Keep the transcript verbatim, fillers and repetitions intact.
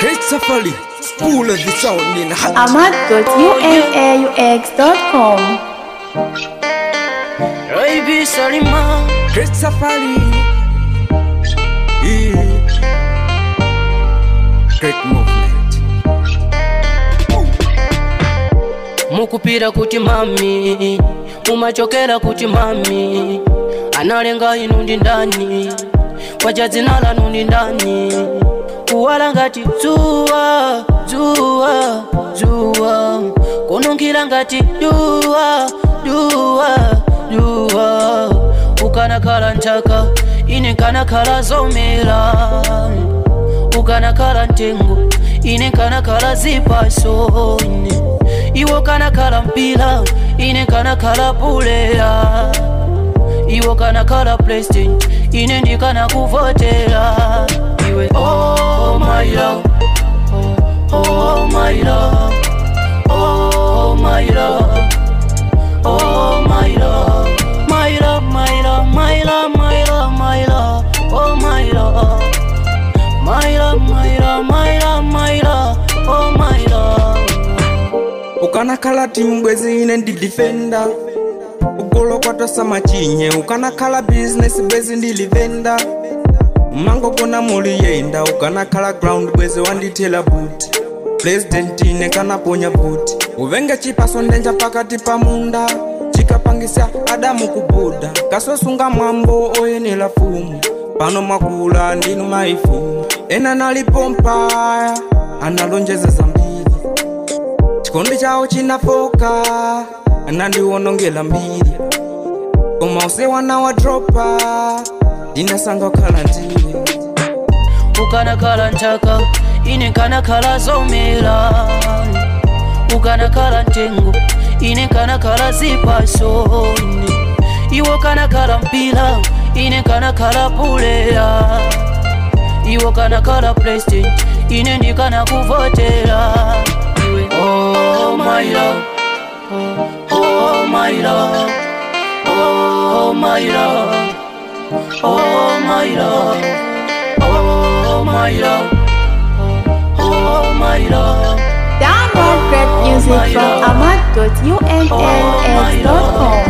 Great Safari, school of the sound in hot. ahmad dot u n a u x dot com. Baby, sorry, ma. Great Safari, yeah. Great movement. Mukupira kuti mami, umachokera kuti mami, analenga inu ndi ndani, kwacha dzina lanu ndi ndani, kuwala ngati dzuwa, dzuwa, dzuwa, kununkhira ngati duwa, duwa, duwa, ukanakhala nthaka, ine nkanakhala zomera, ukanakhala mtengo, ine nkanakhala zipaso, iwo kanakhala mpira, ine nkanakhala puleya, iwo kanakhala president, ine ndikanakuvotera iwe. Oh my love, oh, oh my love, oh my love, oh my love, my love, my love, my love, my love, my love, oh my love, my love, my love, my love, my love, oh my love. Ukanakhala timbwezi ine ndi defender, ugolo kwatosa machinye. Ukanakhala business bwezi ndili venda, mango kona muli yenda. Ukanakhala ground bwezi wanditela boot, president ine kanaponya boot. Uvenge chipaso ndenja pakati pa munda, chikapangisa Adamu kubuda. Kasosunga mwambo oyenela fumu, pano makula ndinu maifumu. Ena nalipompa analonjeza zambiri, chikondi chao chinafoka anandiwonongela mbiri. Koma usewana wa dropa inasanga khala ndiwe. Ukanakhala nthaka, ine nkanakhala zomera, ukanakhala mtengo, ine nkanakhala zipaso, iwo kanakhala mpira, ine nkanakhala puleya, iwo kanakhala president, ine ndikanakuvotera iwe. Oh my love, oh my love, oh my love, oh my love, oh my love, oh my love. Download great music from ahmad dot u n a u x dot com.